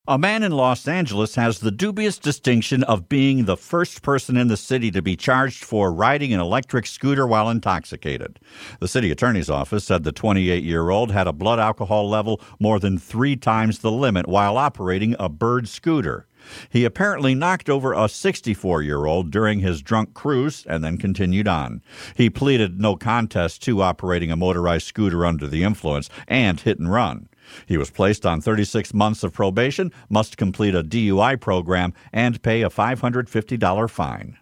A man in Los Angeles has the dubious distinction of being the first person in the city to be charged for riding an electric scooter while intoxicated. The city attorney's office said the 28-year-old had a blood alcohol level more than 3 times the limit while operating a Bird scooter. He apparently knocked over a 64-year-old during his drunk cruise and then continued on. He pleaded no contest to operating a motorized scooter under the influence and hit and run. He was placed on 36 months of probation, must complete a DUI program, and pay a $550 fine.